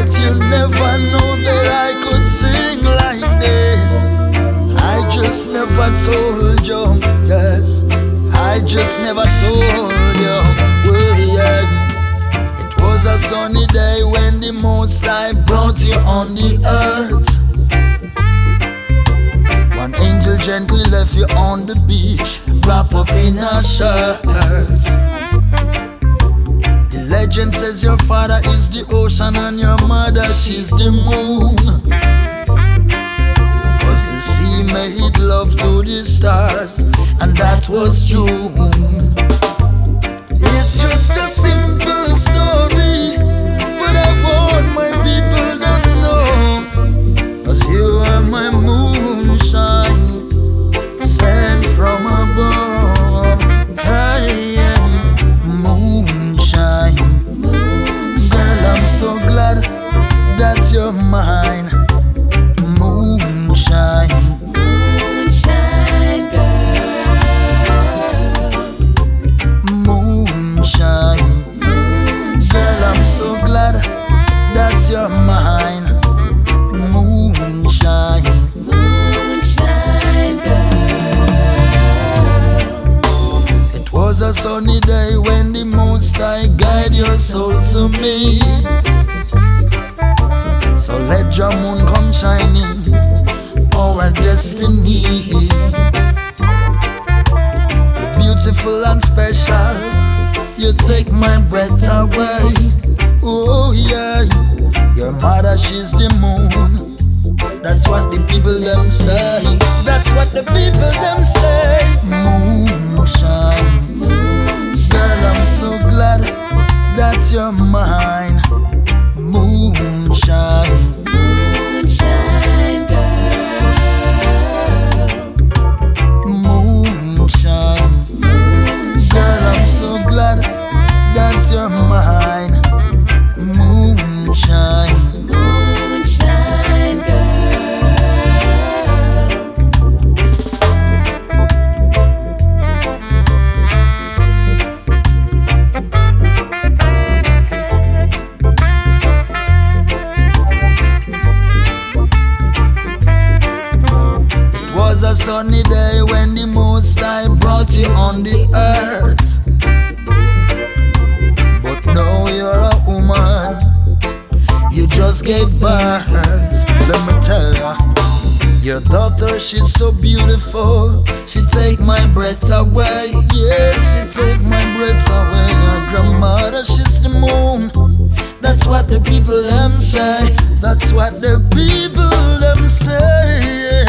But you never know that I could sing like this. I just never told you, yes. I just never told you, well, yeah. It was a sunny day when the Most High brought you on the earth. One angel gently left you on the beach, wrapped up in a shirt. The legend says your father is the ocean and your mother, she's the moon. Cause the sea made love to the stars, and that was June. It's just a simple story, but I want my people to know. Cause you are my moonshine, sent from above. Hey, yeah. Moonshine. Girl, I'm so glad that you're mine. Moonshine. Moonshine girl. Moonshine. Girl, I'm so glad that you're mine. Moonshine. Moonshine girl. It was a sunny day when the Most High guide your soul to me. So let your moon come shining, our destiny. You're beautiful and special, you take my breath away. Oh yeah, your mother, she's the moon. That's what the people them say. That's what the people them say. Moonshine. Girl, I'm so glad that you're mine. Moonshine. Moonshine girl. Moonshine. Girl, I'm so glad that you're mine. Moonshine. Moonshine girl. It was a sunny day when the Most High brought you on the earth. But now you're a woman, you just gave birth. Let me tell ya, your daughter, she's so beautiful, she take my breath away. Yes, she take my breath away. Your grandmother, she's the moon. That's what the people them say. That's what the people them say.